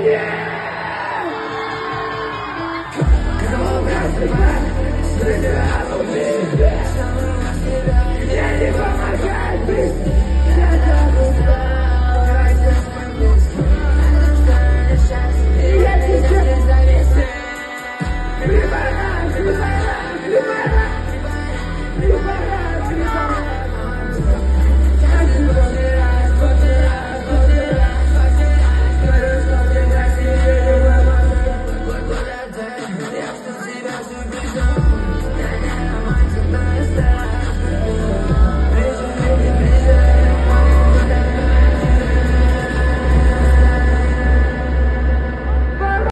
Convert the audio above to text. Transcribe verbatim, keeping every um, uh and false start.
Come on, back to back, split it out of me.